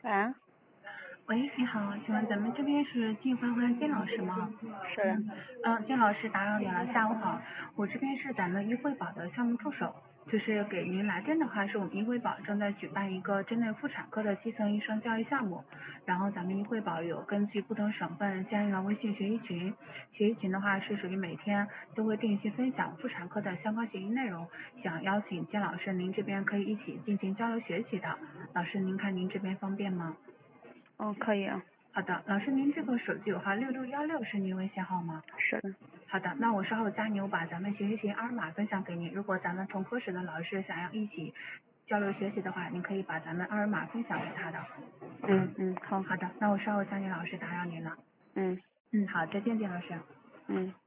啊， 喂，你好，请问咱们这边是季欢欢金老师吗？ 是。 金老师打扰您了，下午好。我这边是咱们医惠保的项目助手，就是给您来电的话，是我们医惠保正在举办一个针对妇产科的基层医生教育项目，然后咱们医惠保有根据不同省份建立了微信学习群，学习群的话是属于每天都会定期分享妇产科的相关学习内容，想邀请金老师您这边可以一起进行交流学习的。老师您看您这边方便吗？ 可以啊。 好的，老师您这个手机有号6616是您微信号吗？ 是的。 好的，那我稍后加您，我把咱们学习群二维码分享给您。如果咱们同科室的老师想要一起交流学习的话，您可以把咱们二维码分享给他的。 好。 好的，那我稍后加您，老师打扰您了。 嗯。 好，再见，金老师。